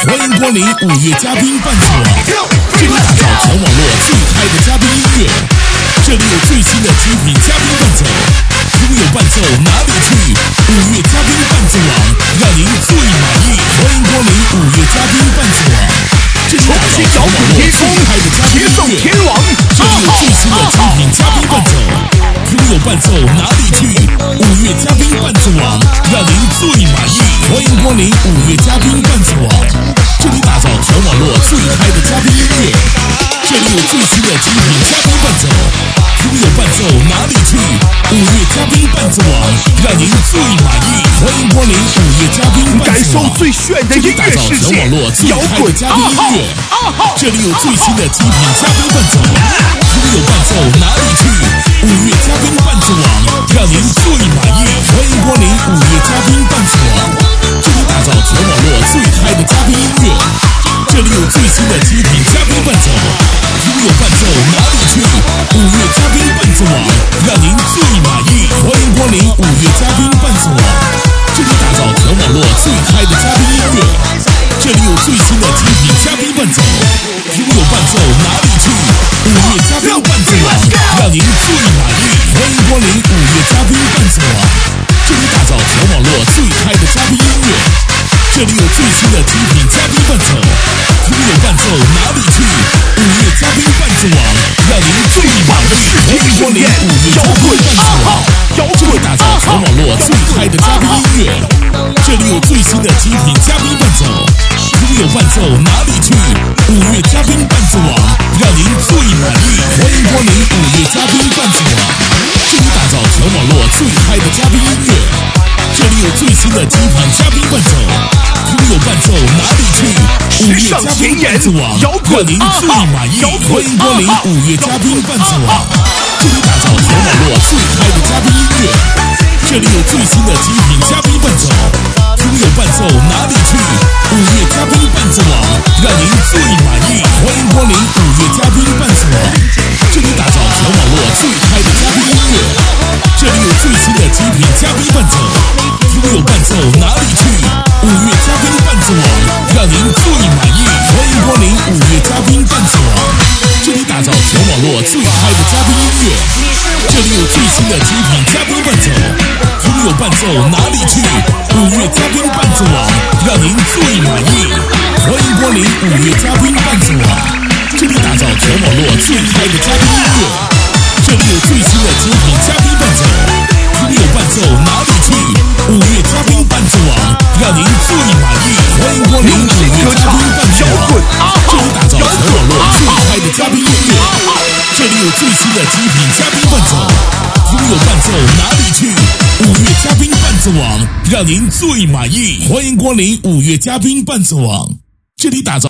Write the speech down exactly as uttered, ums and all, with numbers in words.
欢迎光临五月嘉宾伴奏网，这里打造全网络最嗨的嘉宾音乐，这里有最新的精品嘉宾伴奏，如有伴奏哪里去？五月嘉宾伴奏网让您最满意。欢迎光临五月嘉宾伴奏网，这里打造全网络最嗨的嘉宾音乐，这里有最新的精品嘉宾伴奏，如有伴奏哪里去？五月嘉宾伴奏网让您最满意。欢迎光临五月嘉宾伴奏网，这里打造全网络最嗨的嘉宾音乐，这里有最新的精品嘉宾伴奏，如有伴奏哪里去？五月嘉宾伴奏网让您最满意。欢迎光临五月嘉宾伴奏网， 感受最炫的音乐世界，摇滚嘉宾音乐，这里有最新的精品嘉宾伴奏，如有伴奏哪里去？五月嘉宾伴奏网让您最满意。欢迎光临五月嘉宾伴奏网，这里打造全网络最嗨的嘉宾音乐，这里有最新的精品嘉宾伴奏，如有伴奏哪里去？五月嘉宾伴奏网让您最满意。欢迎光临五月嘉宾伴奏网，这里打造全网络最嗨的嘉宾音乐，这里有最新的精品嘉宾伴奏，如有伴奏哪里去？五月嘉宾伴奏网让您最满意。欢迎光临五月嘉宾伴奏网，这里打造全网络最嗨的嘉宾音乐，这里有最新的精品嘉宾伴奏，如有伴奏哪里去？五月嘉宾伴奏网让您最满意。欢迎光临五月嘉宾伴奏网，这里打造全网络最嗨的嘉宾音乐，这里有最新的精品嘉宾伴奏，如有伴奏哪里去？五月嘉宾伴奏网让您最满意。欢迎光临五月嘉宾伴奏网，这里打造全网络最嗨的嘉宾音乐，这里有最新的精品嘉宾伴奏，如有伴奏哪里去？五月嘉宾伴奏网让您最满意。欢迎光临五月嘉宾伴奏网，这里打造全网络最嗨的嘉宾音乐，这里有最新的精品嘉宾伴奏，如有伴奏哪里去？五月嘉宾伴奏网让您最满意。欢迎光临五月嘉宾伴奏网，这里打造全网络最嗨的嘉宾音乐，这里有最新的精品嘉宾伴奏，如有伴奏哪里去？五月嘉宾伴奏网让您最满意。欢迎光临五月嘉宾伴奏网，这里打造全网络最嗨的嘉宾音乐，这里有最新的精品嘉宾伴奏，如有伴奏哪里去？五月嘉宾伴奏网让您最满意。欢迎光临五月嘉宾伴奏网，这里打造全网络最嗨的嘉宾音乐，这里有最新的精品嘉宾伴奏，如有伴奏哪里去？五月嘉宾伴奏网让您最满意。欢迎光临五月嘉宾伴奏网，这里打造全网络最嗨的嘉宾音乐，这里有最新的精品嘉宾伴奏，如有伴奏哪里去？五月嘉宾伴奏网让您最满意。欢迎光临五月嘉宾伴奏网，这里打造